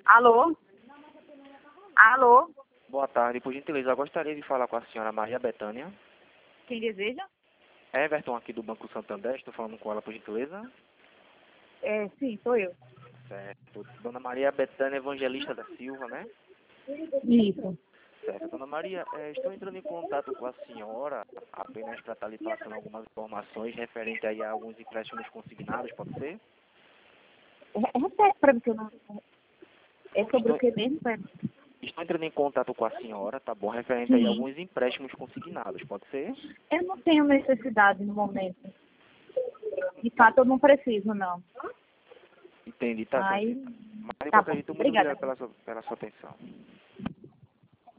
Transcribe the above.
Alô? Alô? Boa tarde, por gentileza, eu gostaria de falar com a senhora Maria Bethânia. Quem deseja? Everton, aqui do Banco Santander, estou falando com ela, por gentileza. Sim, sou eu. Certo. Dona Maria Bethânia Evangelista da Silva, né? Isso. Certo. Dona Maria, estou entrando em contato com a senhora apenas para estar lhe passando algumas informações referente aí a alguns empréstimos consignados, pode ser? Repete para mim que eu não... É sobre Estou, o que mesmo, Pedro? estou entrando em contato com a senhora, tá bom? Referente aí a Sim. alguns empréstimos consignados, pode ser? Eu não tenho necessidade no momento. De fato, eu não preciso, não. Entendi, tá certo Aí, então. Mas de tá qualquer bom. jeito, muito Obrigada. obrigado pela sua atenção.